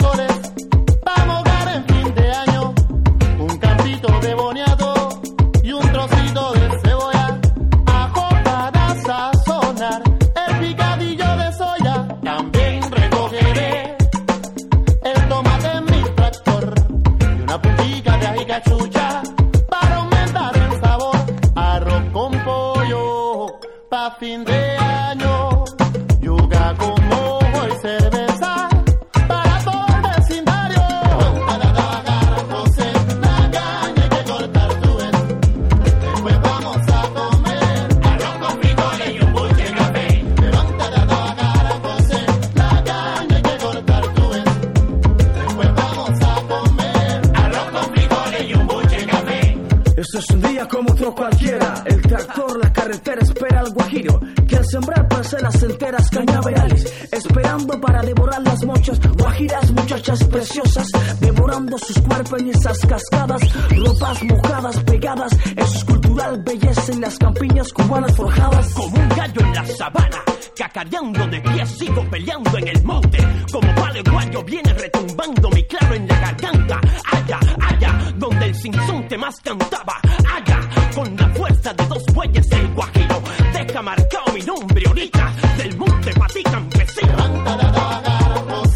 sabores, vamos a hogar en fin de año. Un campito de boniato y un trocito de cebolla, ajo para sazonar, el picadillo de soya. También recogeré el tomate en mi tractor y una puntica de ají cachucha para aumentar el sabor. Arroz con pollo pa' fin de año, yuca con mojo y cerveza para todo el vecindario. Levanta a trabajar, José, la caña hay que cortar tu vez. Después vamos a comer arroz con frijoles y un buche de café. Levanta a trabajar, José, la caña hay que cortar tu vez. Después vamos a comer arroz con frijoles y un buche de café. Esto es un día como otro cualquiera. El tractor, la carretera espera al guajiro, que al sembrar parcelas enteras cañaverales, esperando para devorar las mochas. Guajiras, muchachas preciosas, devorando sus cuerpos en esas cascadas, ropas mojadas, pegadas en su cultural belleza en las campiñas cubanas forjadas. Como un gallo en la sabana, cacareando de pie, sigo peleando en el monte. Como paraguayo viene retumbando mi claro en la garganta. Allá, allá, donde el sinsonte más cantaba. Allá, con la fuerza de dos bueyes el guajiro deja marcado mi nombre ahorita. Del monte pa' ti campesino. Levanta a trabajar,